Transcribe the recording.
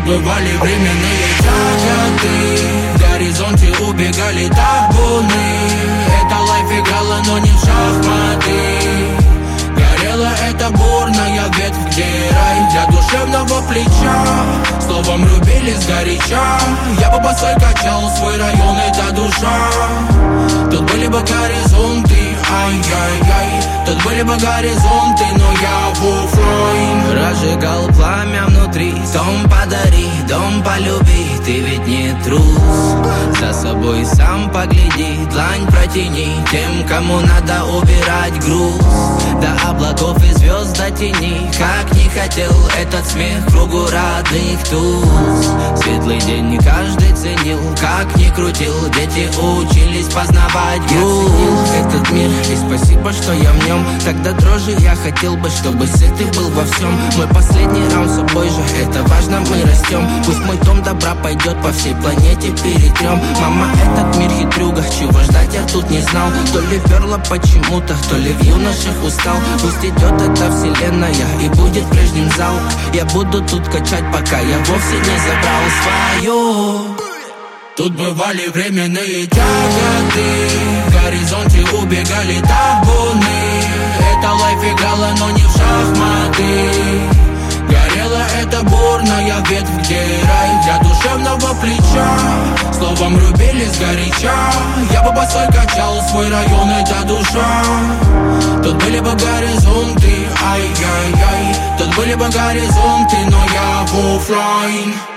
бывали временные тяготы, в горизонте убегали табуны. Это лайф играла, но не в шахматы. Горела эта бурная ветвь, где рай для душевного плеча. Словом рубили сгоряча. Я бы босой качал свой район, это душа. Тут были бы горизонты, ай-яй-яй. Тут были бы горизонты, но я в оффлайн. Разжигал пламя внутри. Дом подари, дом полюби. Ты ведь не трус. За собой сам погляди. Длань протяни тем, кому надо убирать груз. До облаков и звезд до тени. Как не хотел этот смех кругу родных туз. Светлый день каждый ценил. Как ни крутил, дети учились познавать груз. Этот мир, и спасибо, что я в нем. Тогда дрожи я хотел бы, чтобы свет ты был во всем. Мой последний раунд с собой же, это важно, мы растем. Пусть мой том добра пойдет по всей планете, перетрем. Мама, этот мир хитрюга, чего ждать я тут не знал. То ли перла почему-то, то ли в юношах устал. Пусть идет эта вселенная и будет прежним зал. Я буду тут качать, пока я вовсе не забрал свою. Тут бывали временные тяготы, в горизонте убегали табуны. Это лайф играла, но не в шахматы. Горела эта бурная ветвь, где рай для душевного плеча. Словом рубили сгоряча. Я бы босой качал свой район, это душа. Тут были бы горизонты, ай-яй-яй. Тут были бы горизонты, но я в оффлайн.